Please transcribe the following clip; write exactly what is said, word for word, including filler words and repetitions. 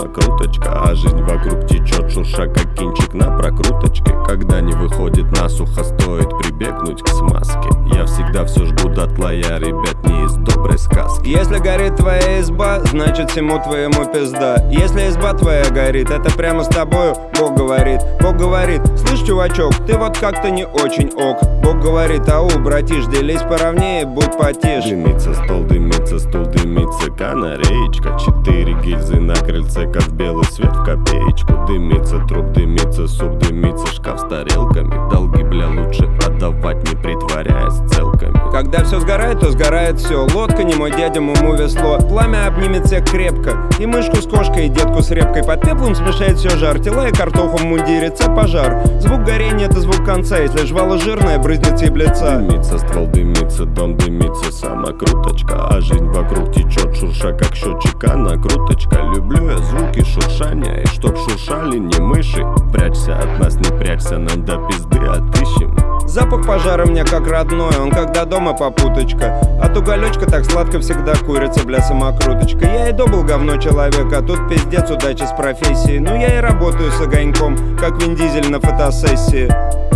самокруточка, а жизнь вокруг течет, шурша как кинчик на прокруточке. Когда не выходит насухо, стоит прибегнуть к смазке. Я всегда все жгу дотла, я, ребят, не из доброй сказки. Если горит твоя изба, значит всему твоему пизда. Если изба твоя горит, это прямо с тобою Бог говорит. Бог говорит: слышь, чувачок, ты вот как-то не очень ок. Бог говорит: ау, братиш, делись поровнее, будь потише. Дымится стол, дымится стул, дымится канареечка. Четыре гильзы на крыльце, как белый свет в копеечку. Дымится труп, дымится суп, дымится шкаф с тарелками. Долги, бля, лучше отдавать, не притворяясь целками. Когда все сгорает, то сгорает все. Лодка не мой дядя, муму весло. Пламя обнимет всех крепко. И мышку с кошкой, и детку с репкой. Под пеплом смешает все жар. Тела и картоху в мундире, це пожар. Звук горения — это звук конца. Если жвало жирное, брызнет тебе лица. Дымится ствол, дымится дом, дымится самокруточка, а жизнь вокруг течет, шурша как счетчика накруточка. Люблю я звуки шуршания, и чтоб шуршали не мыши. Прячься от нас, не прячься, нам до пизды отыщем. Запах пожара мне как родной, он когда дома попуточка. От уголечка так сладко всегда курица, бля, самокруточка. Я и до был говно человек, а тут пиздец, удачи с профессией. Ну я и работаю с огоньком, как Вин Дизель на фотосессии.